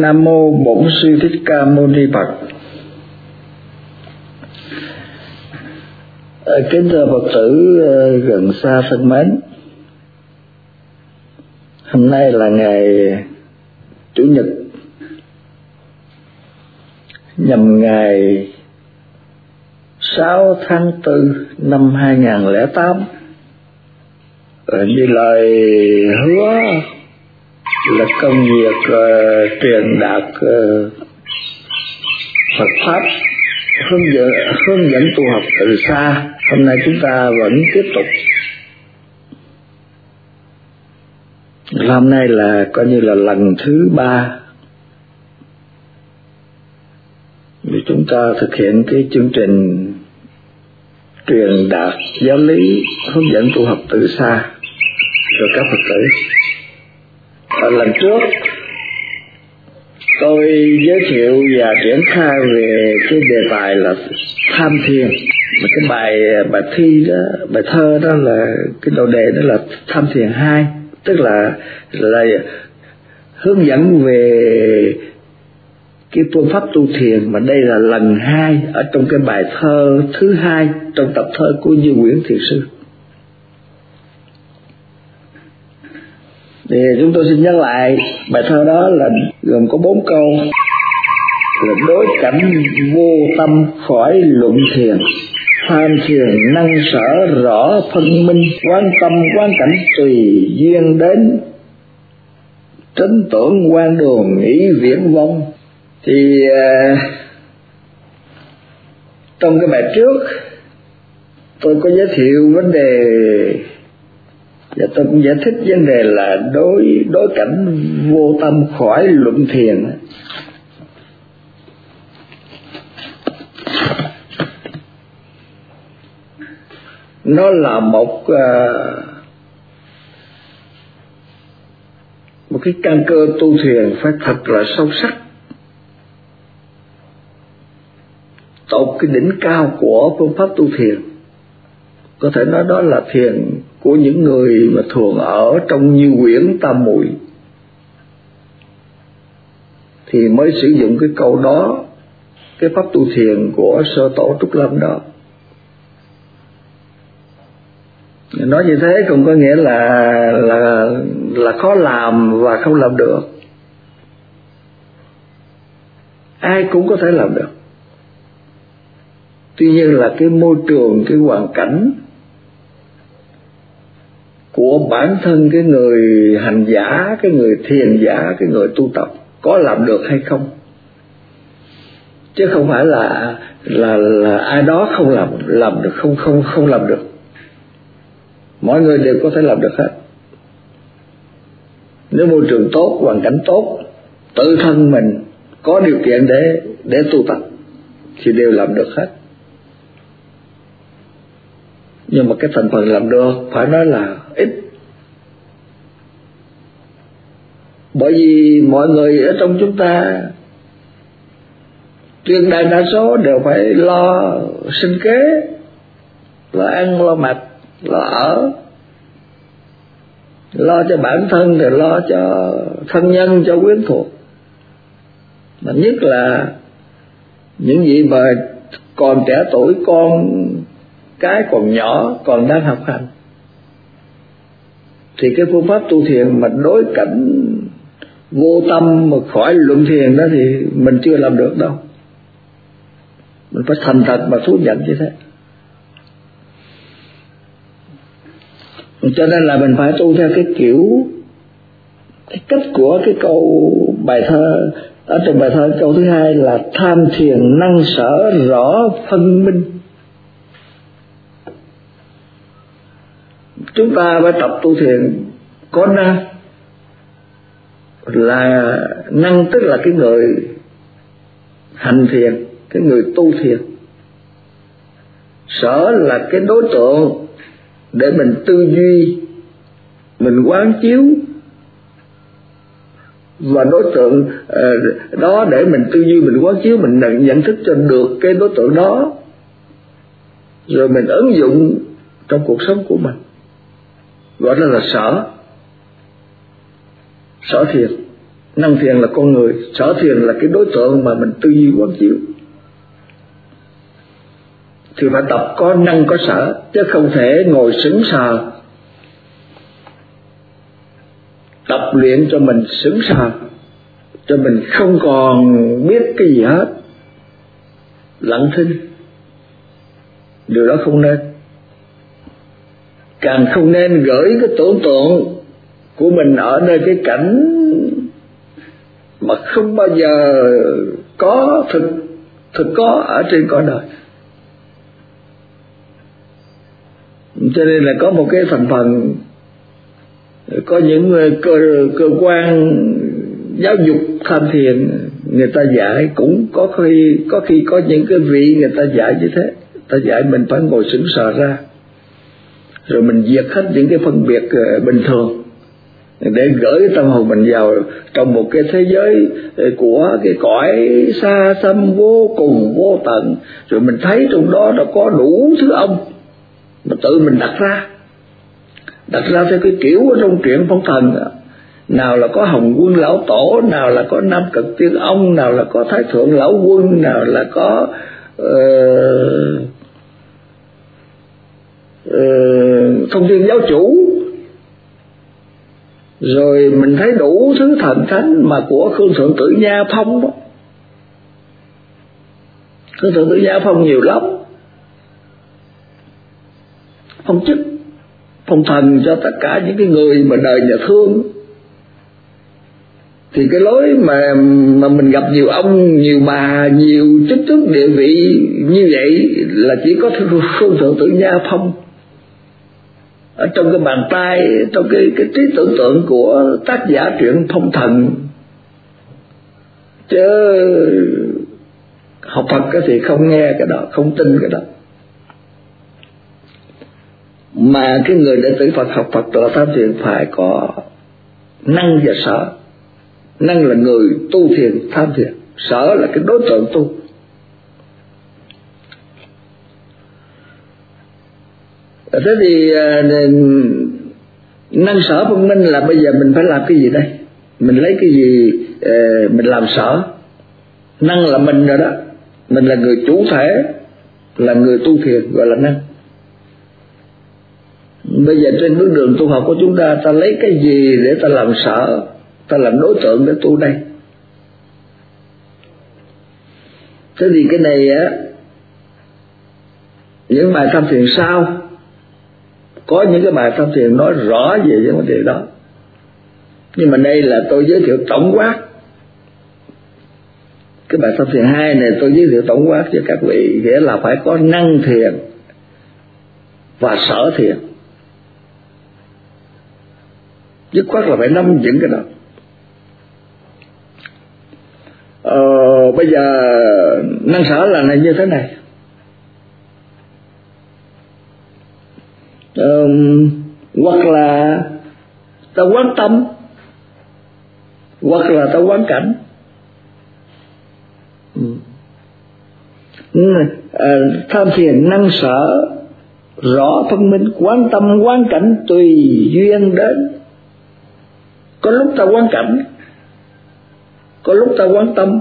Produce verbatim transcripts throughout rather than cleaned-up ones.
Nam mô Bổn Sư Thích Ca Mâu Ni Phật. Kính thưa Phật tử gần xa thân mến, hôm nay là ngày Chủ nhật, nhằm ngày sáu tháng tư năm hai nghìn không trăm lẻ tám. Như lời hứa là công việc uh, truyền đạt uh, Phật pháp, hướng dẫn hướng dẫn tu học từ xa, hôm nay chúng ta vẫn tiếp tục. Hôm nay là coi như là lần thứ ba vì chúng ta thực hiện cái chương trình truyền đạt giáo lý hướng dẫn tu học từ xa cho các Phật tử. Ở lần trước tôi giới thiệu và triển khai về cái đề tài là tham thiền, mà cái bài bài thi đó, bài thơ đó là cái đầu đề đó là tham thiền hai, tức là là hướng dẫn về cái phương pháp tu thiền, mà đây là lần hai ở trong cái bài thơ thứ hai trong tập thơ của Như Nguyễn Thiền Sư. Thì chúng tôi xin nhắc lại bài thơ đó là gồm có bốn câu, là đối cảnh vô tâm khỏi luận thiền, tham thiền năng sở rõ phân minh, quan tâm quan cảnh tùy duyên đến, trấn tưởng quan đường nghĩ viễn vông. Thì uh, trong cái bài trước tôi có giới thiệu vấn đề, và tôi cũng giải thích vấn đề là đối đối cảnh vô tâm khỏi luận thiền. Nó là một uh, một cái căn cơ tu thiền phải thật là sâu sắc, tột cái đỉnh cao của phương pháp tu thiền. Có thể nói đó là thiền của những người mà thường ở trong như quyển tam muội thì mới sử dụng cái câu đó, cái pháp tu thiền của sơ tổ Trúc Lâm đó. Nói như thế không có nghĩa là là là khó làm và không làm được. Ai cũng có thể làm được. Tuy nhiên là cái môi trường, cái hoàn cảnh của bản thân cái người hành giả, cái người thiền giả, cái người tu tập có làm được hay không, chứ không phải là là là ai đó không làm làm được không không không làm được. Mọi người đều có thể làm được hết. Nếu môi trường tốt, hoàn cảnh tốt, tự thân mình có điều kiện để để tu tập thì đều làm được hết. Nhưng mà cái thành phần làm được phải nói là ít. Bởi vì mọi người ở trong chúng ta tuyệt đại đa số đều phải lo sinh kế, lo ăn, lo mặc, lo ở, lo cho bản thân rồi lo cho thân nhân, cho quyến thuộc. Mà nhất là những vị mà còn trẻ tuổi, con cái còn nhỏ, còn đang học hành, thì cái phương pháp tu thiền mà đối cảnh vô tâm mà khỏi luận thiền đó thì mình chưa làm được đâu. Mình phải thành thật mà thú nhận như thế. Cho nên là mình phải tu theo cái kiểu, cái cách của cái câu bài thơ. Ở trong bài thơ câu thứ hai là tham thiền năng sở rõ phân minh. Chúng ta phải tập tu thiền có năng, là năng tức là cái người hành thiền, cái người tu thiền. Sở là cái đối tượng để mình tư duy, mình quán chiếu, và đối tượng uh, đó để mình tư duy, mình quán chiếu, mình nhận thức cho được cái đối tượng đó, rồi mình ứng dụng trong cuộc sống của mình, gọi đó là sở sở thiền. Năng thiền là con người, sở thiền là cái đối tượng mà mình tư duy quán chiếu. Thì phải tập có năng có sở, chứ không thể ngồi sững sờ. Tập luyện cho mình sững sờ, cho mình không còn biết cái gì hết, lặng thinh. Điều đó không nên. Càng không nên gửi cái tưởng tượng của mình ở nơi cái cảnh mà không bao giờ có thực thực có ở trên cõi đời. Cho nên là có một cái thành phần, có những cơ cơ quan giáo dục tham thiền người ta dạy, cũng có khi có khi có những cái vị người ta dạy như thế. Ta dạy mình phải ngồi sững sờ ra, rồi mình diệt hết những cái phân biệt bình thường, để gửi tâm hồn mình vào trong một cái thế giới của cái cõi xa xăm vô cùng vô tận. Rồi mình thấy trong đó nó có đủ thứ ông mà tự mình đặt ra, đặt ra theo cái kiểu ở trong truyện phong thần đó. Nào là có Hồng Quân Lão Tổ, nào là có Nam Cực Tiên Ông, nào là có Thái Thượng Lão Quân, nào là có uh, uh, Thông Thiên Giáo Chủ. Rồi mình thấy đủ thứ thần thánh mà của Khương Thượng Tử Nha Phong đó. Khương Thượng Tử Nha Phong nhiều lắm, phong chức, phong thần cho tất cả những cái người mà đời nhà thương. Thì cái lối mà mà mình gặp nhiều ông, nhiều bà, nhiều chức tước địa vị như vậy là chỉ có Khương Thượng Tử Nha Phong ở trong cái bàn tay, trong cái cái trí tưởng tượng của tác giả truyện phong thần. Chứ học Phật thì không nghe cái đó, không tin cái đó. Mà cái người đệ tử Phật học Phật là tham thiền phải có năng và sở. Năng là người tu thiền tham thiền, sở là cái đối tượng tu. Thế thì năng sở phân minh là bây giờ mình phải làm cái gì đây? Mình lấy cái gì mình làm sở? Năng là mình rồi đó, mình là người chủ thể, là người tu thiền, gọi là năng. Bây giờ trên bước đường tu học của chúng ta, ta lấy cái gì để ta làm sở, ta làm đối tượng để tu đây? Thế thì cái này á, những bài tham thiền sau có những cái bài tham thiền nói rõ về những vấn đề đó, nhưng mà đây là tôi giới thiệu tổng quát. Cái bài tham thiền hai này tôi giới thiệu tổng quát cho các vị, nghĩa là phải có năng thiền và sở thiền, dứt khoát là phải nắm vững cái đó. Ờ, bây giờ năng sở là như thế này. Ờ, hoặc là ta quán tâm, hoặc là ta quán cảnh. Ừ. À, tham thiền năng sở rõ phân minh, quán tâm quán cảnh tùy duyên đến. Có lúc ta quán cảnh, có lúc ta quán tâm,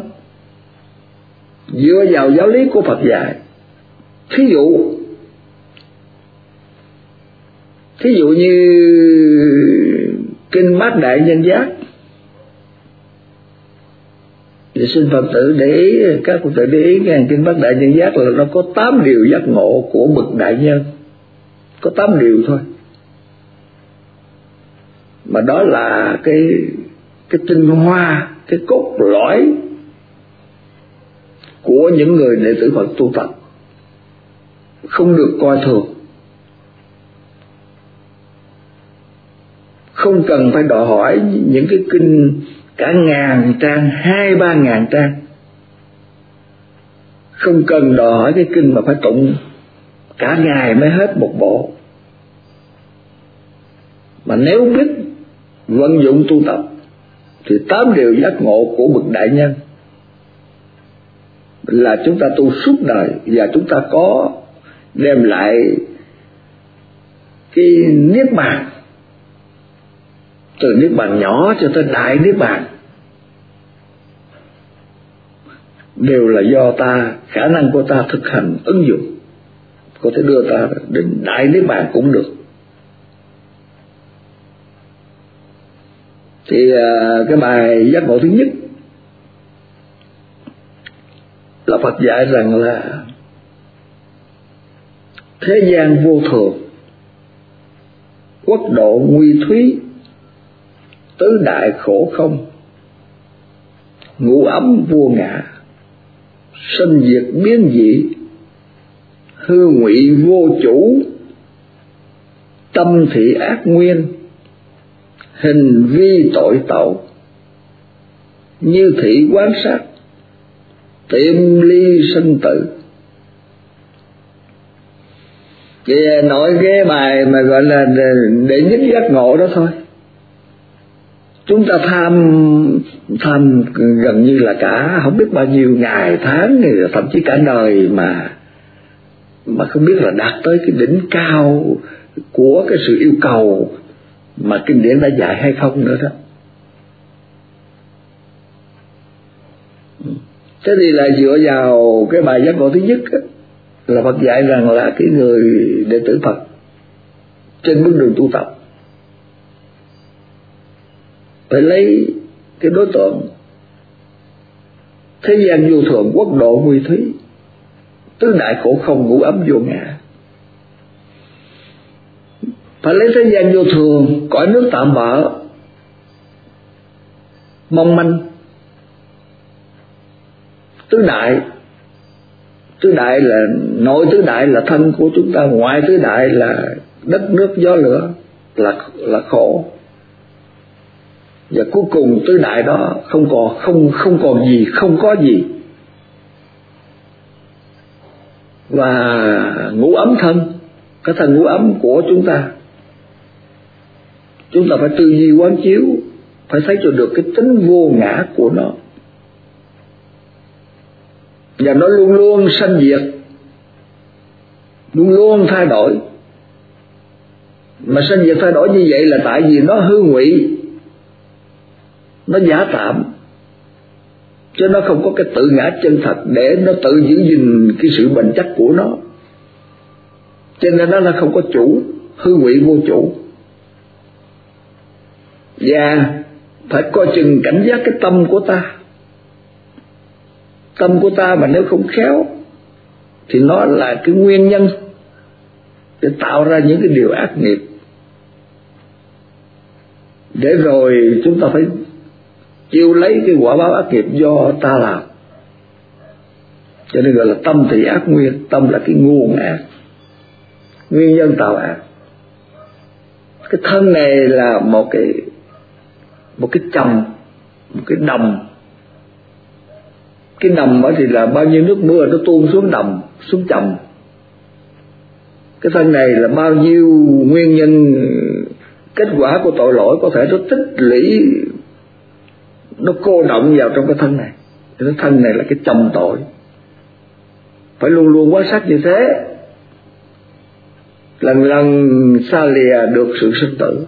dựa vào giáo lý của Phật dạy. Thí dụ Thí dụ như Kinh Bát Đại Nhân Giác, thì xin Phật tử để ý, các Phật tử để ý nghe, Kinh Bát Đại Nhân Giác là nó có tám điều giác ngộ của bậc đại nhân, có tám điều thôi, mà đó là cái cái tinh hoa, cái cốt lõi của những người đệ tử Phật tu tập, không được coi thường. Không cần phải đòi hỏi những cái kinh cả ngàn trang, hai ba ngàn trang. Không cần đòi hỏi cái kinh mà phải tụng cả ngày mới hết một bộ. Mà nếu biết vận dụng tu tập thì tám điều giác ngộ của bậc đại nhân là chúng ta tu suốt đời, và chúng ta có đem lại cái niết bàn, từ niết bàn nhỏ cho tới đại niết bàn, đều là do ta, khả năng của ta thực hành ứng dụng có thể đưa ta đến đại niết bàn cũng được. Thì cái bài giác ngộ thứ nhất là Phật dạy rằng là thế gian vô thường, quốc độ nguy thúy, tứ đại khổ không, ngũ ấm vô ngã, sinh diệt biến dị, hư ngụy vô chủ, tâm thị ác nguyên, hình vi tội tẩu, như thị quán sát, tiệm ly sinh tử. Thì nói cái bài mà gọi là đệ nhất giác ngộ đó thôi. Chúng ta tham tham gần như là cả không biết bao nhiêu ngày tháng, thậm chí cả đời mà mà không biết là đạt tới cái đỉnh cao của cái sự yêu cầu mà kinh điển đã dạy hay không nữa đó. Thế thì là dựa vào cái bài giác ngộ thứ nhất đó, là Phật dạy rằng là cái người đệ tử Phật trên bước đường tu tập phải lấy cái đối tượng thế gian vô thường, quốc độ nguy thúy, tứ đại khổ không, ngũ ấm vô ngã. Phải lấy thế gian vô thường, cõi nước tạm bợ, mong manh. Tứ đại, tứ đại là nội tứ đại là thân của chúng ta, ngoại tứ đại là đất nước gió lửa, là là khổ. Và cuối cùng tứ đại đó không còn không không còn gì, không có gì. Và ngũ ấm thân, cái thân ngũ ấm của chúng ta, chúng ta phải tư duy quán chiếu, phải thấy cho được cái tính vô ngã của nó, và nó luôn luôn sanh diệt, luôn luôn thay đổi. Mà sanh diệt thay đổi như vậy là tại vì nó hư ngụy, nó giả tạm, chứ nó không có cái tự ngã chân thật để nó tự giữ gìn cái sự bền chắc của nó. Cho nên nó là không có chủ, hư ngụy vô chủ. Và phải coi chừng cảnh giác cái tâm của ta. Tâm của ta mà nếu không khéo thì nó là cái nguyên nhân để tạo ra những cái điều ác nghiệp, để rồi chúng ta phải chịu lấy cái quả báo ác nghiệp do ta làm. Cho nên gọi là tâm thị ác nguyên. Tâm là cái nguồn ác, nguyên nhân tạo ác. Cái thân này là một cái một cái chầm, một cái đầm. Cái đầm đó thì là bao nhiêu nước mưa nó tuôn xuống đầm, xuống chầm. Cái thân này là bao nhiêu nguyên nhân, kết quả của tội lỗi có thể nó tích lũy, nó cô động vào trong cái thân này. Cái thân này là cái chồng tội, phải luôn luôn quan sát như thế, lần lần xa lìa được sự sinh tử.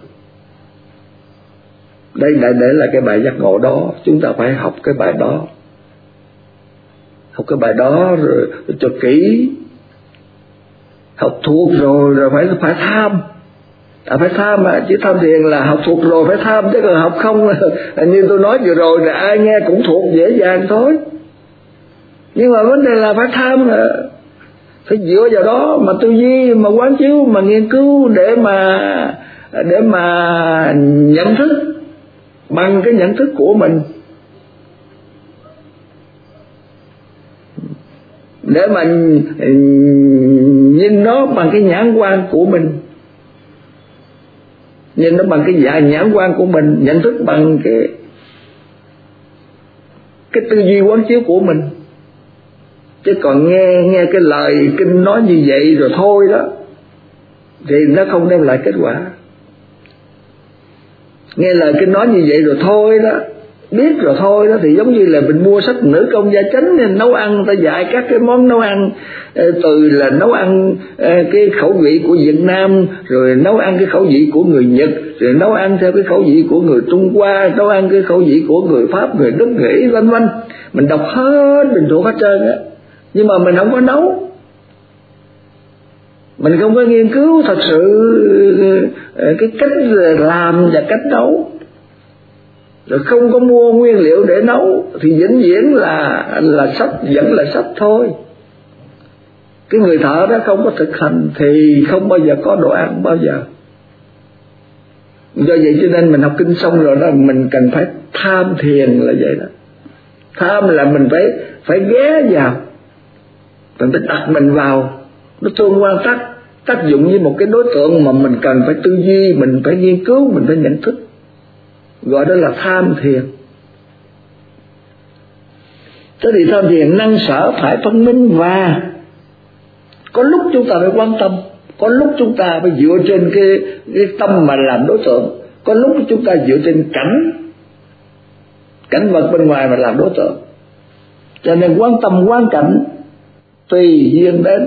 Đây đại để là cái bài giác ngộ đó, chúng ta phải học cái bài đó, học cái bài đó rồi, rồi cho kỹ, học thuộc rồi rồi phải phải tham. À, phải tham mà, chứ tham thiền là học thuộc rồi phải tham, chứ còn học không là, như tôi nói vừa rồi là ai nghe cũng thuộc dễ dàng thôi. Nhưng mà vấn đề là phải tham, là phải dựa vào đó mà tư duy, mà quán chiếu, mà nghiên cứu để mà để mà nhận thức bằng cái nhận thức của mình, để mà nhìn nó bằng cái nhãn quan của mình, nhìn nó bằng cái dạ nhãn quan của mình, nhận thức bằng cái cái tư duy quán chiếu của mình. Chứ còn nghe nghe cái lời kinh nói như vậy rồi thôi đó thì nó không đem lại kết quả. Nghe lời kinh nói như vậy rồi thôi đó, biết rồi thôi đó, thì giống như là mình mua sách Nữ Công Gia Chánh nên nấu ăn, người ta dạy các cái món nấu ăn, từ là nấu ăn cái khẩu vị của Việt Nam, rồi nấu ăn cái khẩu vị của người Nhật, rồi nấu ăn theo cái khẩu vị của người Trung Hoa, nấu ăn cái khẩu vị của người Pháp, người Đức, người Ý, vân vân. mình đọc hết, mình thuộc hết trơn á, nhưng mà mình không có nấu, mình không có nghiên cứu thật sự cái cách làm và cách nấu, rồi không có mua nguyên liệu để nấu thì vĩnh viễn là là sách, vẫn là sách thôi. Cái người thợ đó không có thực hành thì không bao giờ có đồ ăn bao giờ. Do vậy cho nên mình học kinh xong rồi đó, mình cần phải tham thiền là vậy đó. Tham là mình phải phải ghé vào, mình phải đặt mình vào, nó tương quan tác tác dụng với một cái đối tượng mà mình cần phải tư duy, mình phải nghiên cứu, mình phải nhận thức, gọi đó là tham thiền. Thế thì tham thiền năng sở phải phân minh, và có lúc chúng ta phải quan tâm, có lúc chúng ta phải dựa trên cái, cái tâm mà làm đối tượng, có lúc chúng ta dựa trên cảnh cảnh vật bên ngoài mà làm đối tượng. Cho nên quan tâm quan cảnh tùy duyên đến.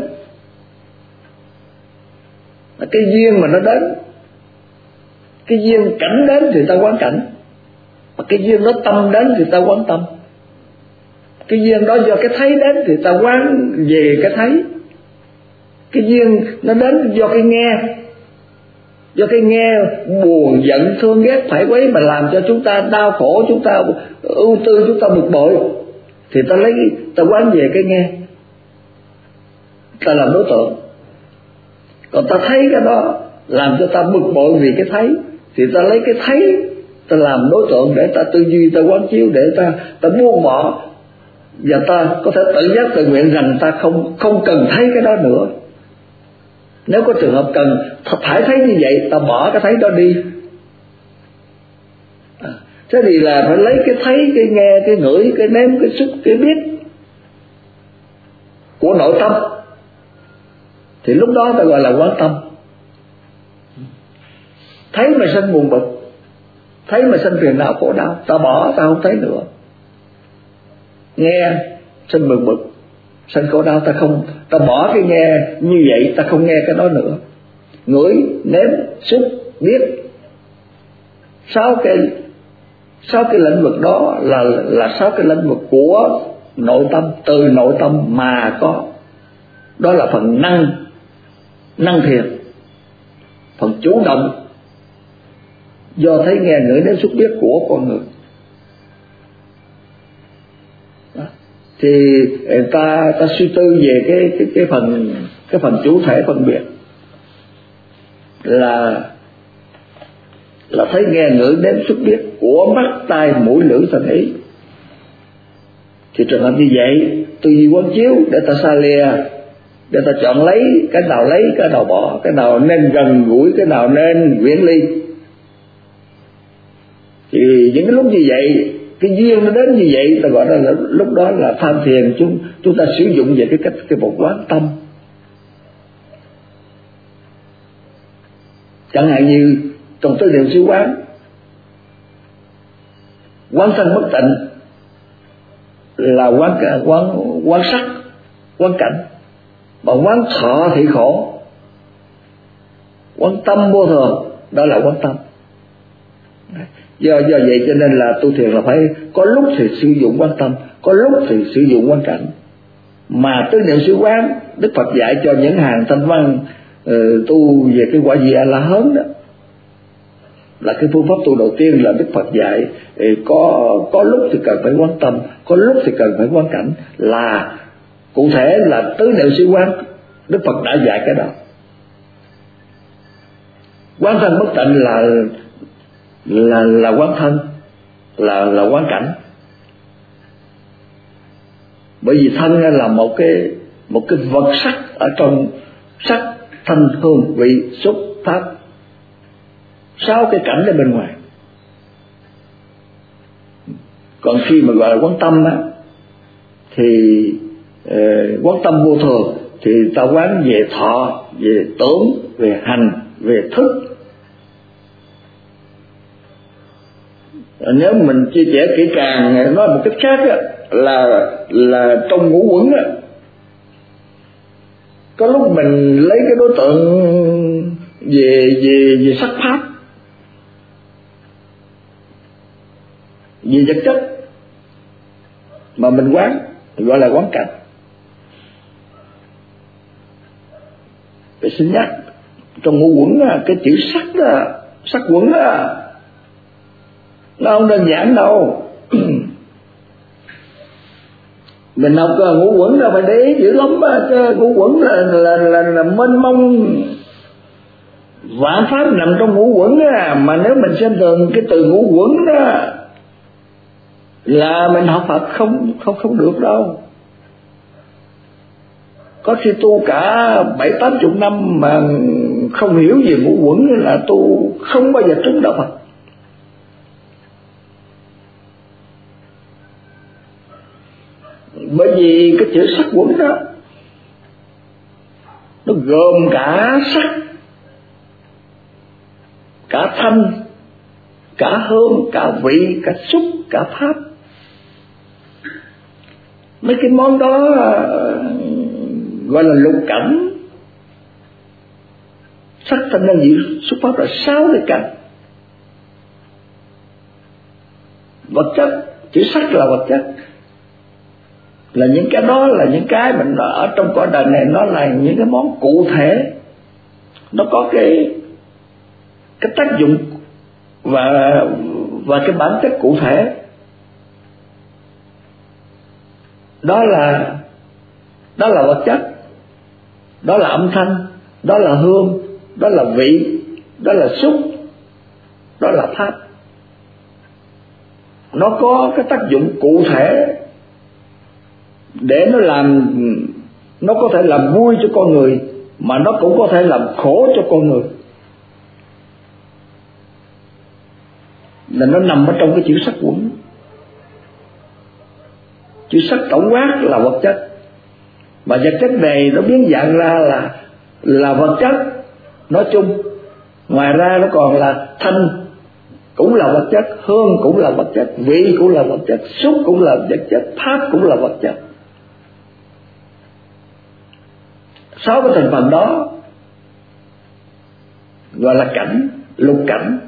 Cái duyên mà nó đến, cái duyên cảnh đến thì ta quán cảnh, mà cái duyên đó tâm đến thì ta quán tâm. Cái duyên đó do cái thấy đến thì ta quán về cái thấy. Cái duyên nó đến do cái nghe, do cái nghe buồn giận thương ghét phải quấy mà làm cho chúng ta đau khổ, chúng ta ưu tư, chúng ta bực bội, thì ta lấy ta quán về cái nghe, ta làm đối tượng. Còn ta thấy cái đó làm cho ta bực bội vì cái thấy, thì ta lấy cái thấy ta làm đối tượng để ta tư duy, ta quán chiếu, để ta ta buông bỏ, và ta có thể tự giác tự nguyện rằng ta không không cần thấy cái đó nữa. Nếu có trường hợp cần phải thấy như vậy, ta bỏ cái thấy đó đi. À, thế thì là phải lấy cái thấy, cái nghe, cái ngửi, cái nếm, cái xúc, cái biết của nội tâm, thì lúc đó ta gọi là quán tâm. Thấy mà sanh buồn bực, thấy mà sanh phiền não khổ đau, ta bỏ, ta không thấy nữa. Nghe sanh buồn bực, sanh khổ đau, ta không, ta bỏ cái nghe như vậy, ta không nghe cái đó nữa. Ngửi, nếm, xúc, biết, sáu cái sáu cái lĩnh vực đó là là sáu cái lĩnh vực của nội tâm, từ nội tâm mà có. Đó là phần năng năng thiền, phần chủ động do thấy nghe ngửi nếm xúc biết của con người. Đó. Thì ta ta suy tư về cái cái cái phần cái phần chủ thể phân biệt là là thấy nghe ngửi nếm xúc biết của mắt tai mũi lưỡi thân ý. Thì trường hợp như vậy, tư duy quán chiếu để ta xa lìa, để ta chọn lấy cái nào lấy, cái nào bỏ, cái nào nên gần gũi, cái nào nên viễn ly. Thì những cái lúc như vậy, cái duyên nó đến như vậy, ta gọi là lúc đó là tham thiền. Chúng chúng ta sử dụng về cái cách cái một quán tâm. Chẳng hạn như trong tư niệm xứ quán, quán sanh bất tịnh là quán quán quán sắc, quán cảnh. Mà quán thọ thị khổ, quán tâm vô thường, đó là quán tâm. Do do vậy cho nên là tu thiền là phải có lúc thì sử dụng quán tâm, có lúc thì sử dụng quán cảnh. Mà tứ niệm xứ quán, Đức Phật dạy cho những hàng thanh văn uh, tu về cái quả vị A La Hán đó, là cái phương pháp tu đầu tiên là Đức Phật dạy có có lúc thì cần phải quán tâm, có lúc thì cần phải quán cảnh, là cụ thể là tứ niệm xứ quán. Đức Phật đã dạy cái đó. Quán thân bất tịnh là là là quán thân, là là quán cảnh. Bởi vì thân là một cái một cái vật sắc ở trong sắc, thanh, hương, vị, xúc, pháp, sáu cái cảnh ở bên ngoài. Còn khi mà gọi là quán tâm á, thì uh, quán tâm vô thường thì ta quán về thọ, về tưởng, về hành, về thức. Nếu mình chia sẻ kỹ càng, nói một cách khác á, là là trong ngũ quẩn á, có lúc mình lấy cái đối tượng về về về sắc pháp, về vật chất, mà mình quán gọi là quán cảnh. Vậy xin nhắc trong ngũ uẩn cái chữ sắc đó, sắc uẩn đó, nó không đơn giản đâu. Mình học ngũ uẩn đâu phải để ý dữ lắm á, chứ ngũ uẩn là là là, là mênh mông vạn pháp nằm trong ngũ uẩn á, mà nếu mình xem thường cái từ ngũ uẩn đó là mình học Phật không không không được đâu. Có khi tu cả bảy tám chục năm mà không hiểu về ngũ uẩn là tu không bao giờ trúng đạo Phật. Bởi vì cái chữ sắc uẩn đó nó gồm cả sắc, cả thanh, cả hương, cả vị, cả xúc, cả pháp. Mấy cái món đó gọi là lục cảnh. Sắc thanh hương vị xúc pháp là sáu cái cảnh. Vật chất, chữ sắc là vật chất, là những cái đó là những cái mình ở trong cõi đời này, nó là những cái món cụ thể, nó có cái cái tác dụng và và cái bản chất cụ thể. Đó là đó là vật chất, đó là âm thanh, đó là hương, đó là vị, đó là xúc, đó là pháp. Nó có cái tác dụng cụ thể để nó làm, nó có thể làm vui cho con người, mà nó cũng có thể làm khổ cho con người. Là nó nằm ở trong cái chữ sắc uẩn. Chữ sắc tổng quát là vật chất, mà vật chất này nó biến dạng ra là là vật chất nói chung. Ngoài ra nó còn là thanh cũng là vật chất, hương cũng là vật chất, vị cũng là vật chất, xúc cũng là vật chất, pháp cũng là vật chất. Sáu cái thành phần đó gọi là cảnh, lục cảnh.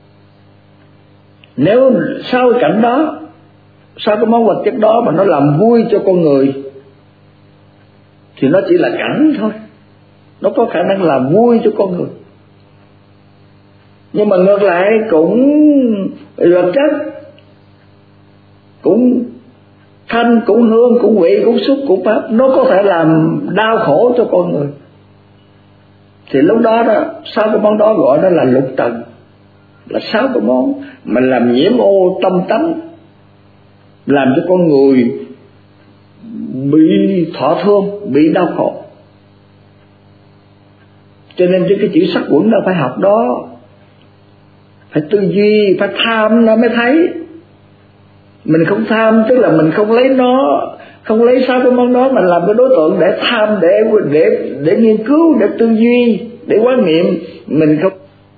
Nếu sáu cái cảnh đó, sáu cái món vật chất đó mà nó làm vui cho con người thì nó chỉ là cảnh thôi, nó có khả năng làm vui cho con người. Nhưng mà ngược lại cũng vật chất, cũng thanh, cũng hương, cũng vị, cũng xúc, cũng pháp, nó có thể làm đau khổ cho con người. Thì lúc đó đó, sáu cái món đó gọi đó là lục trần, là sáu cái món mà làm nhiễm ô tâm tánh, làm cho con người bị thọ thương, bị đau khổ. Cho nên cái chữ sắc uẩn nó phải học đó, phải tư duy, phải tham nó mới thấy. Mình không tham tức là mình không lấy nó, không lấy sáu cái món đó mà làm cái đối tượng để tham, để để để nghiên cứu, để tư duy, để quán niệm. Mình không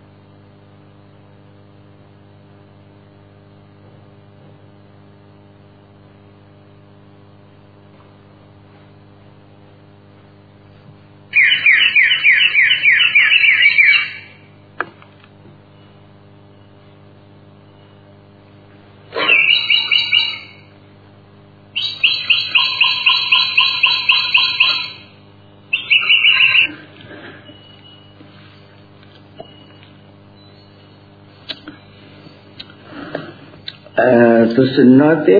À, tôi xin nói tiếp.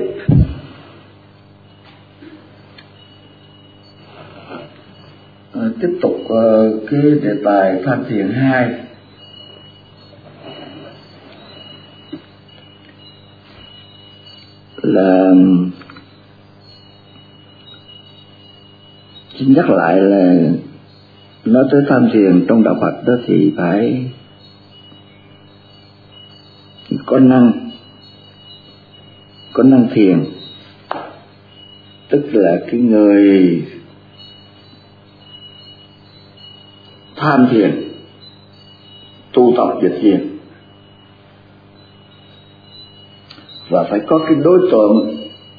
À, tiếp tục uh, cái đề tài tham thiền hai. Là xin nhắc lại là nói tới tham thiền trong đạo Phật đó thì phải có năng, có năng thiền, tức là cái người tham thiền, tu tập về thiền, và phải có cái đối tượng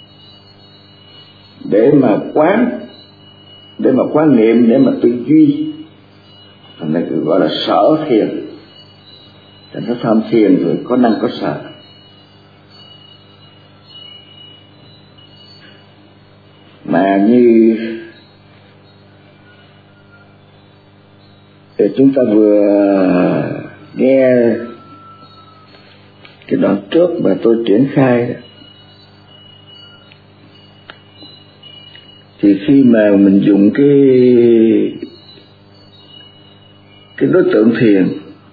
để mà quán, để mà quán niệm, để mà tư duy. Thành ra gọi là sở thiền. Thành ra tham thiền rồi có năng có sở. Mà như chúng ta vừa nghe cái đoạn trước mà tôi triển khai, thì khi mà mình dùng cái cái đối tượng thiền,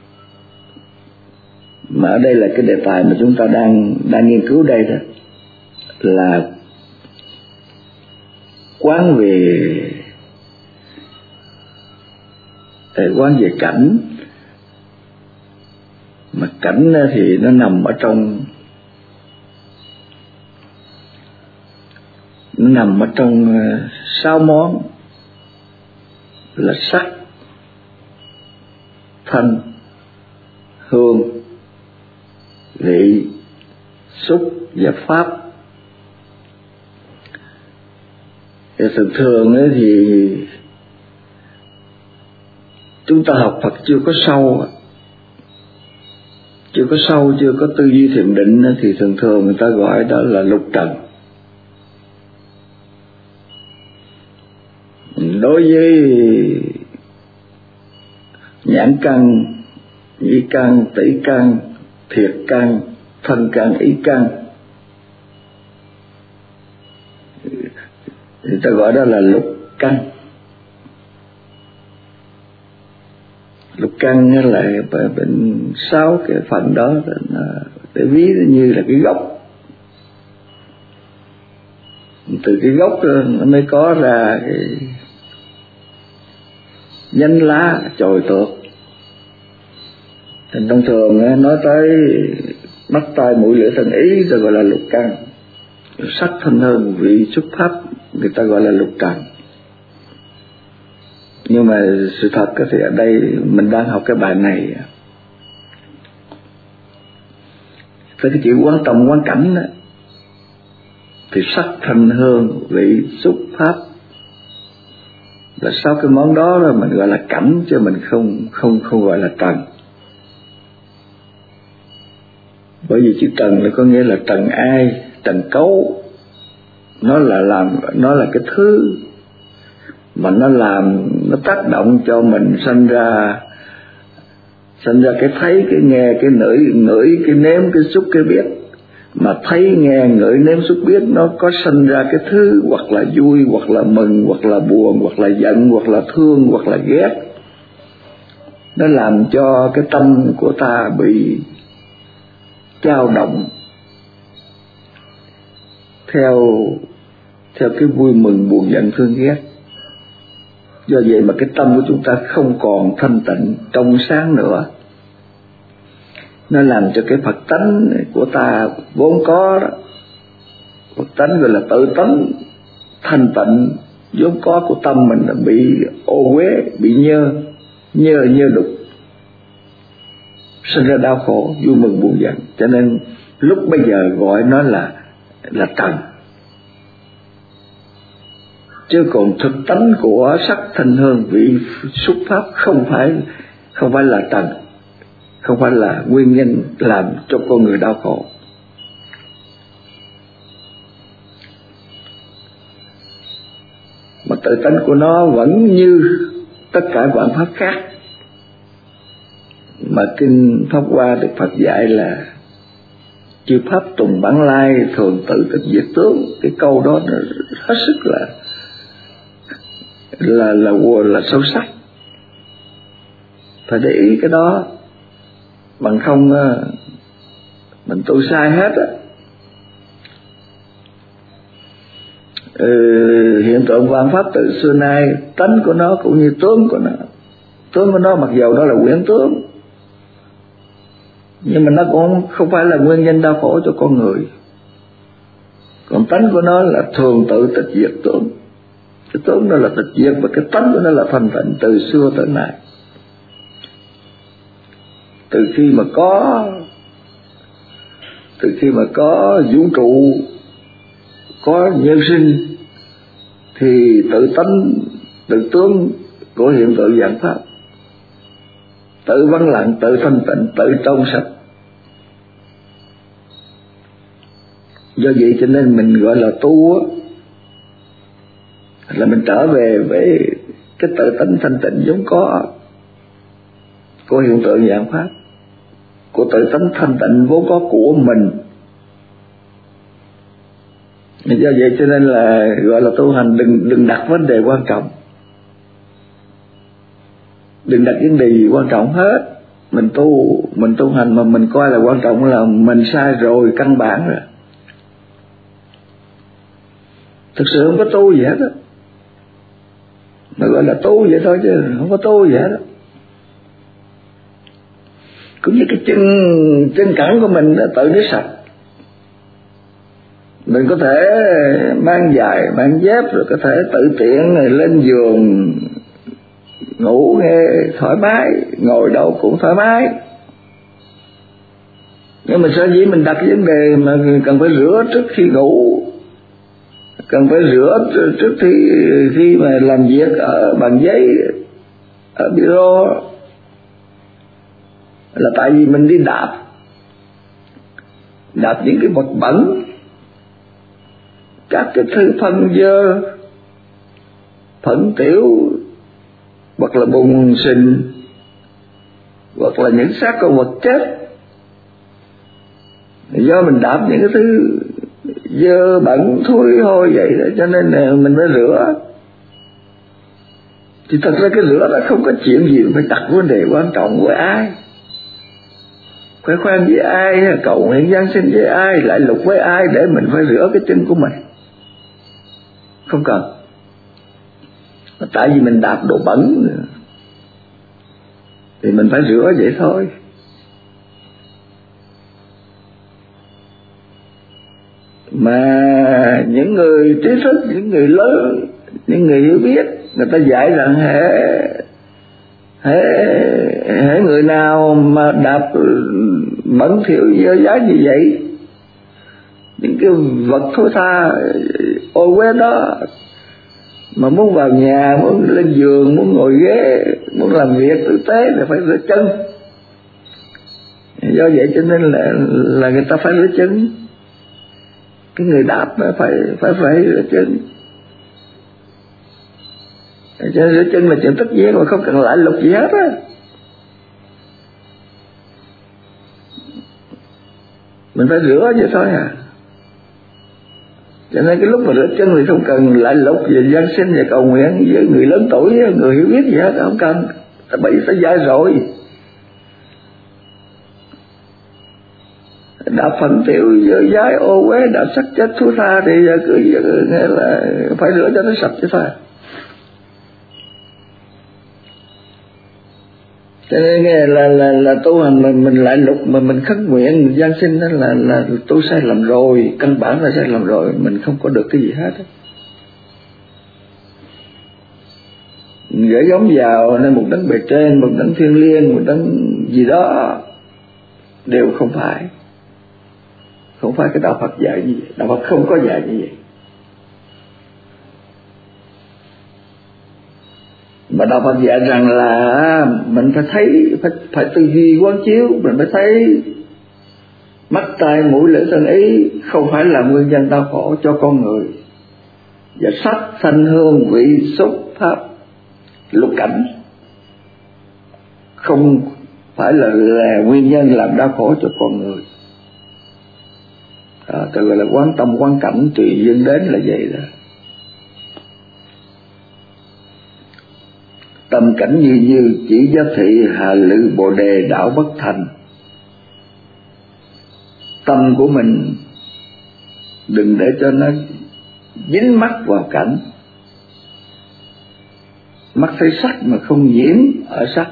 mà ở đây là cái đề tài mà chúng ta đang đang nghiên cứu đây đó, là quán về quán về cảnh, mà cảnh thì nó nằm ở trong nó nằm ở trong sáu món là sắc, thanh, hương, vị, xúc và pháp. Thì thường thường ấy thì chúng ta học Phật chưa có sâu, chưa có sâu, chưa có tư duy thiền định, thì thường thường người ta gọi đó là lục trần. Đối với nhãn căn, nhĩ căn, tỷ căn, thiệt căn, thân căn, ý căn, người ta gọi đó là lục căn. Lục căn là bệnh sáu cái phần đó, để ví như là cái gốc, từ cái gốc nó mới có ra cái nhánh lá chồi tuột. Thành thông thường nói tới mắt tai mũi lưỡi thân ý rồi gọi là lục căn. Sắc thanh hương vị xúc pháp người ta gọi là lục trần. Nhưng mà sự thật thì ở đây mình đang học cái bài này, tới cái chữ quán tâm quán cảnh đó, thì sắc thanh hương vị xúc pháp là sáu cái món đó là mình gọi là cảnh, chứ mình không không không gọi là trần. Bởi vì chữ trần là có nghĩa là trần ai, trần cấu. Nó là làm, nó là cái thứ mà nó làm, nó tác động cho mình sanh ra sanh ra cái thấy, cái nghe, cái ngửi, ngửi cái nếm, cái xúc, cái biết. Mà thấy nghe ngửi nếm xúc biết nó có sanh ra cái thứ hoặc là vui, hoặc là mừng, hoặc là buồn, hoặc là giận, hoặc là thương, hoặc là ghét. Nó làm cho cái tâm của ta bị dao động theo theo cái vui mừng buồn giận thương ghét. Do vậy mà cái tâm của chúng ta không còn thanh tịnh trong sáng nữa. Nó làm cho cái Phật tánh của ta vốn có đó, Phật tánh gọi là tự tánh thanh tịnh vốn có của tâm mình là bị ô uế, bị nhơ nhơ nhơ đục, sinh ra đau khổ vui mừng buồn giận. Cho nên lúc bây giờ gọi nó là là trần, chứ còn thực tánh của sắc thanh hương vị xúc pháp không phải không phải là trần, không phải là nguyên nhân làm cho con người đau khổ. Mà tự tánh của nó vẫn như tất cả vạn pháp khác. Mà kinh Pháp Hoa Đức Phật dạy là chư pháp tùng bản lai thường tự tịch diệt tướng. Cái câu đó nó hết sức là là là là, là sâu sắc. Phải để ý cái đó, bằng không mình tu sai hết á. Ừ, hiện tượng vạn pháp từ xưa nay tánh của nó cũng như tướng của nó. Tướng của nó mặc dầu đó là quyển tướng, nhưng mà nó cũng không phải là nguyên nhân đau khổ cho con người. Còn tánh của nó là thường tự tịch diệt tướng. Cái tướng đó là tịch diệt, và cái tánh của nó là thanh tịnh từ xưa tới nay. Từ khi mà có từ khi mà có vũ trụ, có nhân sinh, thì tự tánh, tự tướng của hiện tượng vạn pháp tự vắng lặng, tự thanh tịnh, tự trong sạch. Do vậy cho nên mình gọi là tu á, là mình trở về với cái tự tánh thanh tịnh vốn có của hiện tượng dạng pháp, của tự tánh thanh tịnh vốn có của mình. Do vậy cho nên là gọi là tu hành, đừng đừng đặt vấn đề quan trọng, đừng đặt vấn đề gì quan trọng hết. Mình tu mình tu hành mà mình coi là quan trọng là mình sai rồi, căn bản rồi. Thực sự không có tu gì hết á, mà gọi là tu vậy thôi chứ không có tu gì hết á. Cũng như cái chân chân cẳng của mình đã tự nó sạch, mình có thể mang giày mang dép rồi có thể tự tiện này lên giường ngủ nghe thoải mái, ngồi đâu cũng thoải mái. Nhưng mà sở dĩ mình đặt vấn đề mà cần phải rửa trước khi ngủ, cần phải rửa trước khi khi mà làm việc ở bàn giấy, ở bureau, là tại vì mình đi đạp đạp những cái vật bẩn, các cái thứ phân dơ, phẫn tiểu, hoặc là bùn sình, hoặc là những xác con vật chết. Do mình đạp những cái thứ dơ bẩn thối hôi vậy đó, cho nên là mình phải rửa. Thì thật ra cái rửa là không có chuyện gì phải đặt vấn đề quan trọng với ai, khoe khoang với ai, cầu nguyện giáng sinh với ai, lại lục với ai để mình phải rửa cái chân của mình. Không cần. Tại vì mình đạp đồ bẩn thì mình phải rửa vậy thôi. Mà những người trí thức, những người lớn, những người hiểu biết, người ta dạy rằng hệ hệ hệ người nào mà đạp bẩn thỉu dơ dái như vậy, những cái vật thối tha ô uế đó, mà muốn vào nhà, muốn lên giường, muốn ngồi ghế, muốn làm việc tử tế là phải rửa chân. Do vậy cho nên là là người ta phải rửa chân. Cái người đạp phải phải phải rửa chân. Cho nên rửa chân là chuyện tất nhiên mà không cần lại lục gì hết á. Mình phải rửa vậy thôi à. Cho nên cái lúc mà rửa chân thì không cần lại lục về giáng sinh và cầu nguyện với người lớn tuổi, người hiểu biết gì hết, không cần. Tại bởi vì phải dạy rồi. Đạp phẫn tiểu dơ dái ô uế, đạp sắc chết thú tha thì cứ nghe là phải rửa cho nó sạch chứ thôi. Cho nên nghe là là là tu hành mà mình lại lục mà mình khấn nguyện mình giáng sinh đó là là tu sai lầm rồi, căn bản là sai lầm rồi, mình không có được cái gì hết. Mình gửi giống vào nên một đấng bề trên, một đấng thiêng liêng, một đấng gì đó, đều không phải. Không phải cái đạo Phật dạy như vậy, đạo Phật không có dạy như vậy. Mà đạo Phật dạy rằng là mình phải thấy, phải, phải tư duy quán chiếu, mình phải thấy mắt tai mũi lưỡi thân ý không phải là nguyên nhân đau khổ cho con người, và sắc thanh hương vị xúc pháp lục cảnh không phải là, là nguyên nhân làm đau khổ cho con người. À, tự gọi là quán tâm quán cảnh tùy duyên đến là vậy đó. Tâm cảnh như như chỉ giá thị hà lự bồ đề đạo bất thành. Tâm của mình đừng để cho nó dính mắc vào cảnh. Mắt thấy sắc mà không nhiễm ở sắc,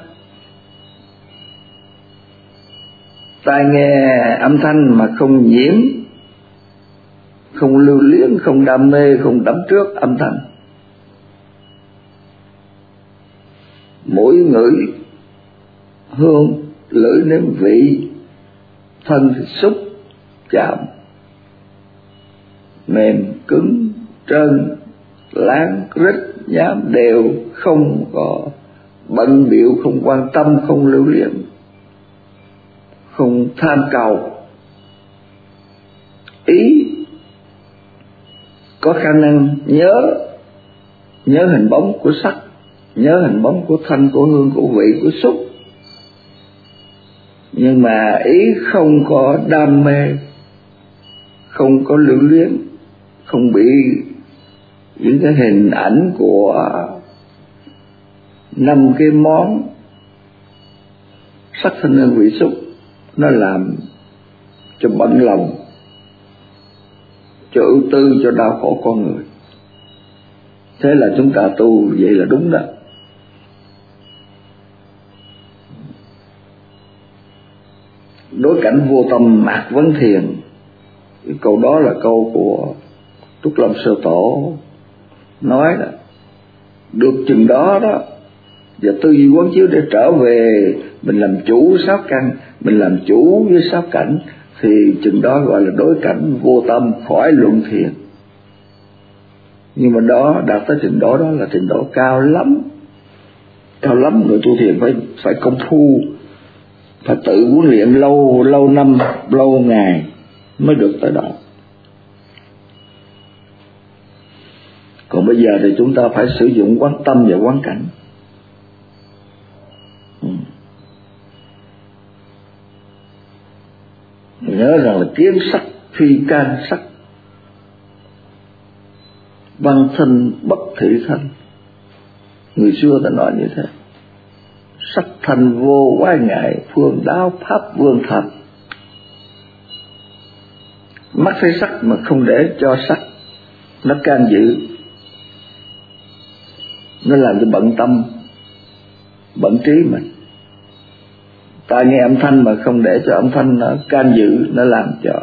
tai nghe âm thanh mà không nhiễm, không lưu luyến, không đam mê, không đắm trước âm thanh. Mũi ngửi hương, lưỡi nếm vị, thân thì xúc chạm, mềm cứng trơn láng rít nhám đều, không có bận bịu, không quan tâm, không lưu luyến, không tham cầu. Ý có khả năng nhớ nhớ hình bóng của sắc, nhớ hình bóng của thanh, của hương, của vị, của xúc, nhưng mà ý không có đam mê, không có lưu luyến, không bị những cái hình ảnh của năm cái món sắc thanh hương vị xúc nó làm cho bận lòng, cho ưu tư, cho đau khổ con người. Thế là chúng ta tu vậy là đúng đó. Đối cảnh vô tâm mạc vấn thiền, cái câu đó là câu của Trúc Lâm Sư Tổ nói đó. Được chừng đó đó, và tư duy quán chiếu để trở về mình làm chủ sáu căn, mình làm chủ với sáu cảnh, thì chừng đó gọi là đối cảnh vô tâm, khỏi luận thiền. Nhưng mà đó, đạt tới trình độ đó là trình độ cao lắm, cao lắm. Người tu thiền phải phải công phu, phải tự huấn luyện lâu lâu năm, lâu ngày mới được tới đó. Còn bây giờ thì chúng ta phải sử dụng quán tâm và quán cảnh. ừ. Nhớ rằng là kiến sắc phi can sắc, văn thân bất thị thân. Người xưa ta nói như thế. Sắc thành vô quái ngại, phương đáo pháp vương thật. Mắt thấy sắc mà không để cho sắc nó can dự, nó làm cho bận tâm, bận trí mình. Tai nghe âm thanh mà không để cho âm thanh nó can dự, nó làm cho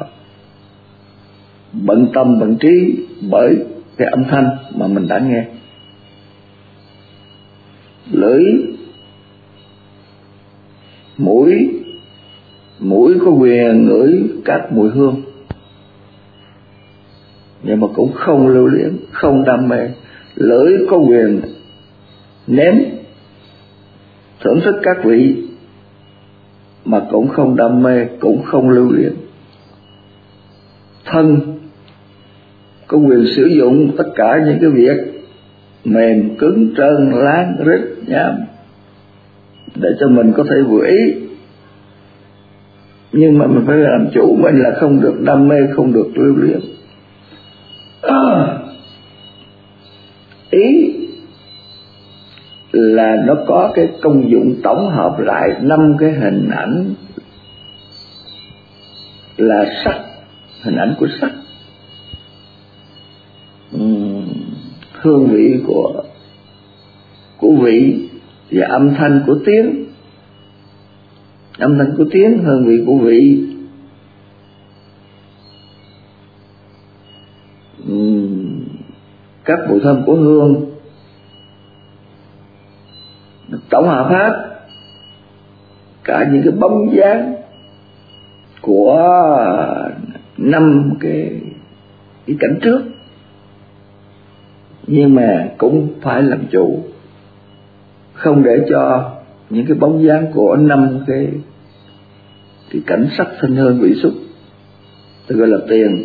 bận tâm, bận trí bởi cái âm thanh mà mình đã nghe. Lưỡi, mũi, mũi có quyền ngửi các mùi hương, nhưng mà cũng không lưu luyến, không đam mê. Lưỡi có quyền nếm, thưởng thức các vị, mà cũng không đam mê, cũng không lưu luyến. Thân có quyền sử dụng tất cả những cái việc mềm, cứng, trơn, láng, rít, nhám để cho mình có thể vừa ý, nhưng mà mình phải làm chủ mình là không được đam mê, không được lưu luyến. À, ý là nó có cái công dụng tổng hợp lại năm cái hình ảnh là sắc, hình ảnh của sắc, uhm, hương vị của của vị và âm thanh của tiếng, âm thanh của tiếng, hương vị của vị, uhm, các mùi thơm của hương, tổng hợp hết cả những cái bóng dáng của năm cái, cái cảnh trước, nhưng mà cũng phải làm chủ, không để cho những cái bóng dáng của năm cái cái cảnh sắc thanh hương vị xúc, tôi gọi là tiền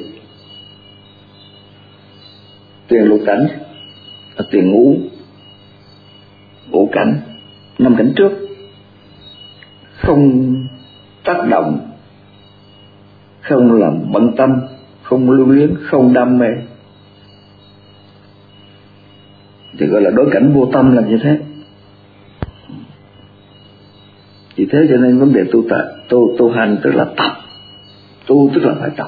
tiền lục cảnh, là tiền ngũ ngũ cảnh, năm cảnh trước không tác động, không làm bận tâm, không lưu luyến, không đam mê, thì gọi là đối cảnh vô tâm, là như thế. Vì thế cho nên vấn đề tu tập, tu tu hành tức là tập, tu tức là phải tập,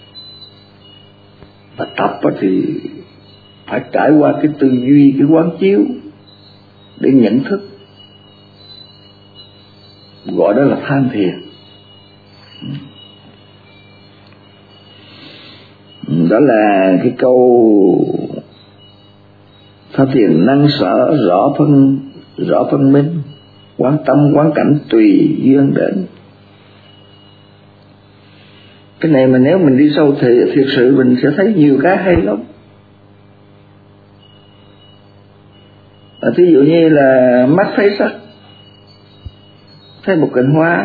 và tập thì phải trải qua cái tư duy, cái quán chiếu để nhận thức, gọi đó là tham thiền. Đó là cái câu tham thiền năng sở rõ phân, rõ phân minh, quán tâm quán cảnh tùy duyên đến. Cái này mà nếu mình đi sâu thì thiệt sự mình sẽ thấy nhiều cái hay lắm. À, thí dụ như là mắt thấy sắc, thấy một cành hoa,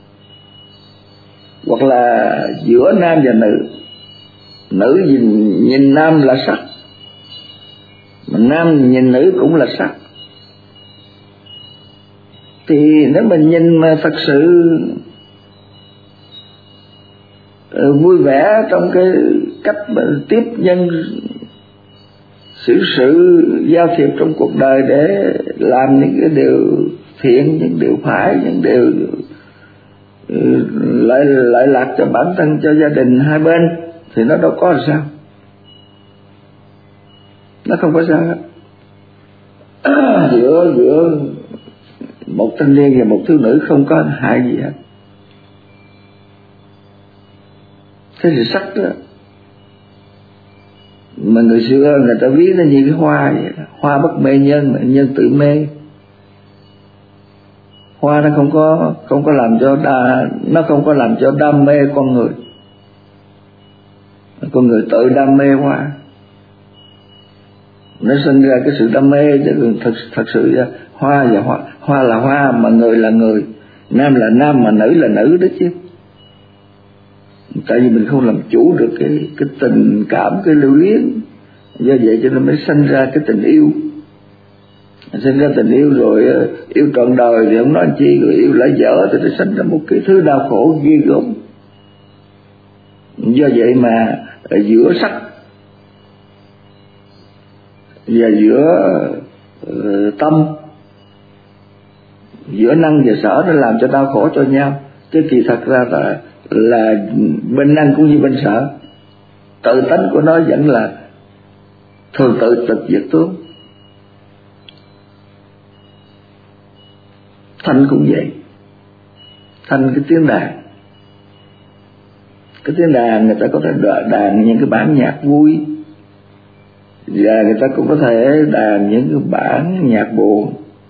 hoặc là giữa nam và nữ, nữ nhìn, nhìn nam là sắc, nam nhìn nữ cũng là sắc. Thì nếu mình nhìn mà thật sự vui vẻ trong cái cách mà tiếp nhân xử sự giao thiệp trong cuộc đời để làm những cái điều thiện, những điều phải, những điều lợi lợi lạc cho bản thân, cho gia đình hai bên, thì nó đâu có làm sao, nó không có sao hết. giữa giữa một thanh niên và một thiếu nữ không có hại gì hết. Thế thì sắc đó, mà người xưa người ta ví nó như cái hoa vậy, hoa bất mê nhân mà nhân tự mê. Hoa nó không có không có làm cho đa, nó không có làm cho đam mê con người, con người tự đam mê hoa, nó sinh ra cái sự đam mê. Chứ thật thật sự hoa và hoa, hoa là hoa mà người là người, nam là nam mà nữ là nữ đó chứ. Tại vì mình không làm chủ được cái cái tình cảm, cái lưu luyến, do vậy cho nên mới sinh ra cái tình yêu. Sinh ra tình yêu rồi yêu trọn đời thì không nói chi, rồi yêu lại dở thì nó sinh ra một cái thứ đau khổ ghê gớm. Do vậy mà ở giữa sắc và giữa uh, tâm, giữa năng và sở, nó làm cho đau khổ cho nhau. Chứ kỳ thật ra là, là bên năng cũng như bên sở, tự tánh của nó vẫn là thường tự tịch diệt tướng. Thanh cũng vậy, thanh cái tiếng đàn, cái tiếng đàn người ta có thể đàn những cái bản nhạc vui, và người ta cũng có thể đàn những cái bản nhạc buồn.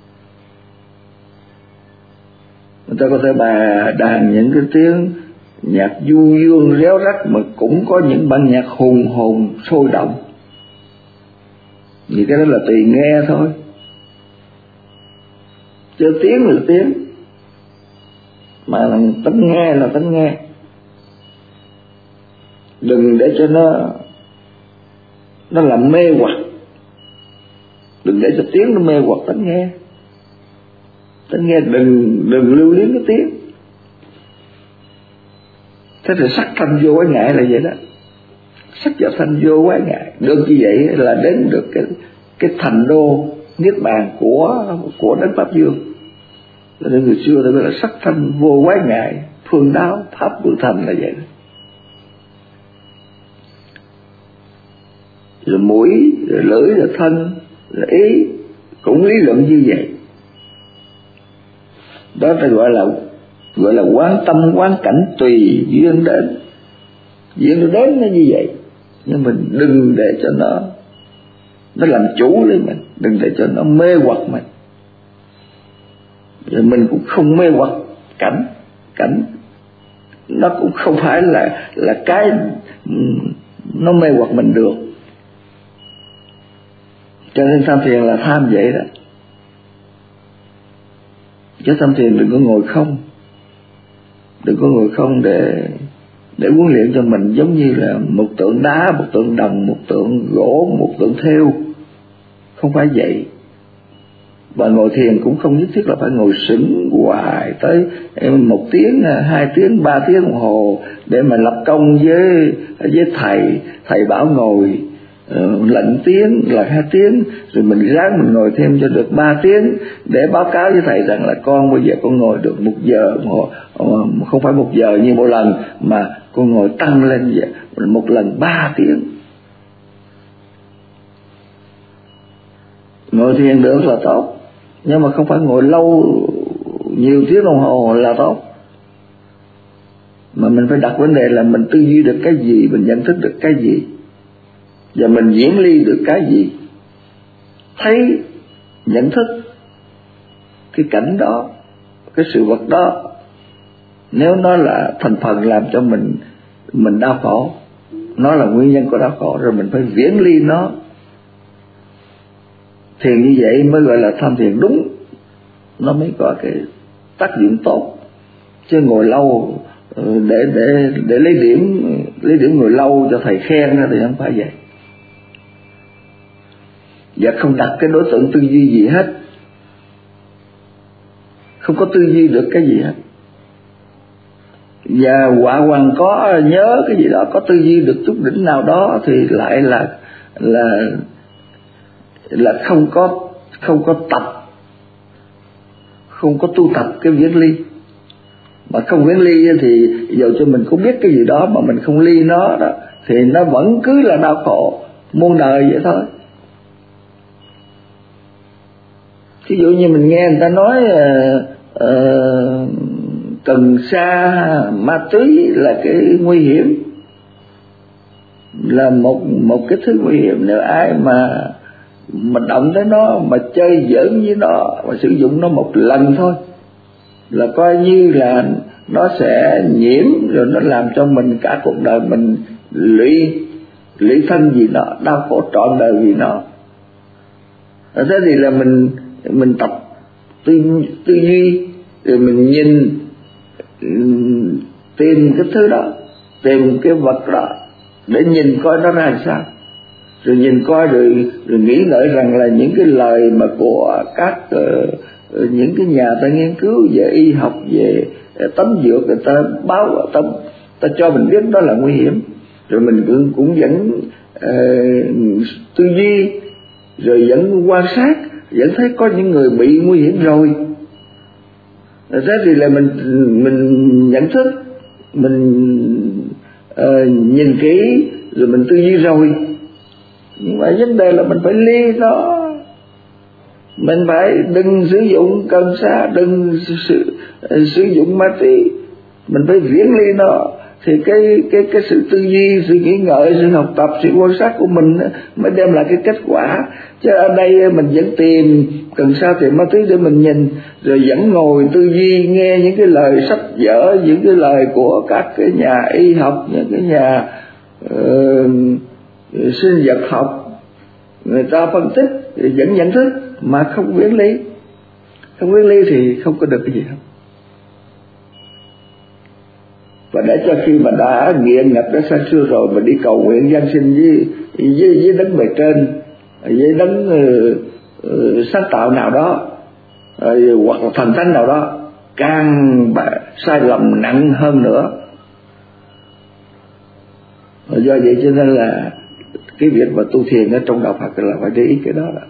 Người ta có thể bà đàn những cái tiếng nhạc du dương réo rắt, mà cũng có những bản nhạc hùng hồn sôi động. Vì cái đó là tùy nghe thôi, chứ tiếng là tiếng, mà tánh nghe là tánh nghe. Đừng để cho nó nó làm mê hoặc, đừng để cho tiếng nó mê hoặc tánh nghe. Tánh nghe đừng đừng lưu luyến cái tiếng. Thế thì sắc thanh vô quái ngại là vậy đó, sắc và thanh vô quái ngại. Được như vậy là đến được cái cái thành đô niết bàn của của Đấng Pháp Dương. Cho nên người xưa ta gọi là sắc thanh vô quái ngại, phương đáo pháp vô thành là vậy. Rồi mũi, rồi lưỡi, rồi thân, rồi ý cũng lý luận như vậy. Đó ta gọi là gọi là quán tâm quán cảnh tùy duyên đến. Duyên nó đến nó như vậy, nhưng mình đừng để cho nó nó làm chủ lấy mình, đừng để cho nó mê hoặc mình. Rồi mình cũng không mê hoặc cảnh, cảnh nó cũng không phải là là cái nó mê hoặc mình được. Cho nên tham thiền là tham vậy đó. Chứ tham thiền đừng có ngồi không, đừng có ngồi không để để huấn luyện cho mình giống như là một tượng đá, một tượng đồng, một tượng gỗ, một tượng thêu. Không phải vậy. Và ngồi thiền cũng không nhất thiết là phải ngồi sững hoài tới một tiếng, hai tiếng, ba tiếng đồng hồ để mà lập công với với thầy. Thầy bảo ngồi uh, lệnh tiếng là hai tiếng, rồi mình ráng mình ngồi thêm cho được ba tiếng để báo cáo với thầy rằng là con bây giờ con ngồi được một giờ, không phải một giờ như một lần, mà con ngồi tăng lên một lần ba tiếng. Ngồi thiền được là tốt, nhưng mà không phải ngồi lâu nhiều tiếng đồng hồ là tốt. Mà mình phải đặt vấn đề là mình tư duy được cái gì, mình nhận thức được cái gì, và mình diễn ly được cái gì. Thấy, nhận thức cái cảnh đó, cái sự vật đó, nếu nó là thành phần làm cho mình mình đau khổ, nó là nguyên nhân của đau khổ, rồi mình phải viễn ly nó. Thiền như vậy mới gọi là tham thiền đúng, nó mới có cái tác dụng tốt. Chứ ngồi lâu để để để lấy điểm lấy điểm ngồi lâu cho thầy khen thì không phải vậy. và không đặt cái đối tượng tư duy gì hết, không có tư duy được cái gì hết. Và quả hoàng có nhớ cái gì đó, có tư duy được chút đỉnh nào đó thì lại là là là không có không có tập, không có tu tập cái viễn ly. Mà không viễn ly thì dù cho mình cũng biết cái gì đó mà mình không ly nó đó, thì nó vẫn cứ là đau khổ muôn đời vậy thôi. Ví dụ như mình nghe người ta nói uh, uh, cần sa ma túy là cái nguy hiểm, là một một cái thứ nguy hiểm. Nếu ai mà mà động tới nó, mà chơi giỡn với nó, mà sử dụng nó một lần thôi là coi như là nó sẽ nhiễm, rồi nó làm cho mình cả cuộc đời mình lụy lụy thân vì nó, đau khổ trọn đời vì nó. Thế thì là mình mình tập tư tư duy, rồi mình nhìn, tìm cái thứ đó, tìm cái vật đó để nhìn coi nó ra làm sao, rồi nhìn coi rồi, rồi nghĩ ngợi rằng là những cái lời mà của các uh, những cái nhà ta nghiên cứu về y học, về tấm dược, người ta báo, ta, ta cho mình biết đó là nguy hiểm, rồi mình cũng, cũng vẫn uh, tư duy, rồi vẫn quan sát, vẫn thấy có những người bị nguy hiểm rồi. Thế thì là mình mình nhận thức, mình uh, nhìn kỹ, rồi mình tư duy rồi. Nhưng mà vấn đề là mình phải ly nó, mình phải đừng sử dụng cần sa, đừng sử, sử dụng ma túy, mình phải viễn ly nó. Thì cái cái cái sự tư duy, sự nghĩ ngợi, sự học tập, sự quan sát của mình mới đem lại cái kết quả. Chứ ở đây mình vẫn tìm cần sa, tìm ma túy để mình nhìn, rồi vẫn ngồi tư duy nghe những cái lời sách vở, những cái lời của các cái nhà y học, những cái nhà uh, sinh vật học, người ta phân tích, vẫn nhận thức mà không viễn ly. Không viễn ly thì không có được cái gì hết. Và để cho khi mà đã nghiện ngập, đã xa xưa rồi, mà đi cầu nguyện giáng sinh với với, với đấng bề trên, với đấng uh, uh, sáng tạo nào đó, uh, hoặc là thần thánh nào đó, càng sai lầm nặng hơn nữa. Và do vậy cho nên là cái việc mà tu thiền ở trong đạo Phật là phải để ý cái đó đó.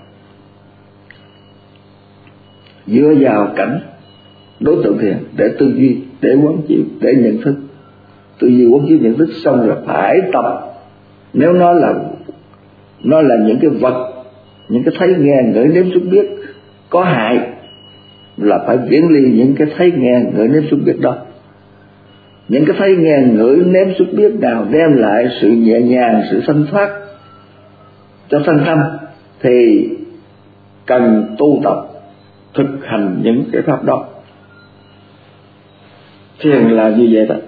Dựa vào cảnh đối tượng thiền để tư duy, để quán chiếu, để nhận thức. Tư duy quán chiếu nhận thức xong rồi phải tập. Nếu nó là nó là những cái vật, những cái thấy nghe ngửi nếm xúc biết có hại, là phải viễn ly những cái thấy nghe ngửi nếm xúc biết đó. Những cái thấy nghe ngửi nếm xúc biết nào đem lại sự nhẹ nhàng, sự thanh thoát cho thân tâm thì cần tu tập thực hành những cái pháp đó. Thiền là như vậy đó,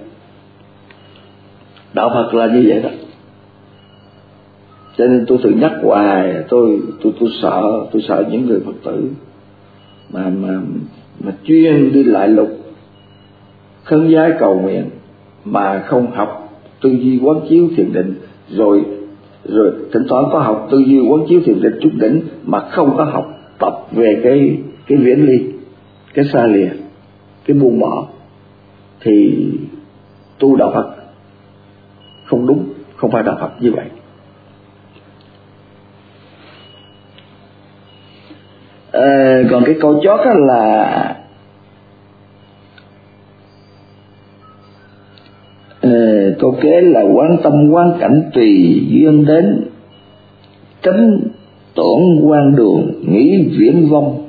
đạo Phật là như vậy đó. Cho nên tôi thường nhắc hoài, tôi tôi tôi sợ, tôi sợ những người Phật tử mà mà mà chuyên đi lại lục khấn vái cầu nguyện mà không học tư duy quán chiếu thiền định, rồi rồi thỉnh thoảng có học tư duy quán chiếu thiền định chút đỉnh mà không có học tập về cái cái viễn ly, cái xa lìa, cái buông bỏ, thì tu đạo Phật không đúng, không phải đạo Phật như vậy. À, còn cái câu chót đó là à, câu kế là quán tâm quán cảnh tùy duyên đến, tránh tổn quan đường nghĩ viễn vong,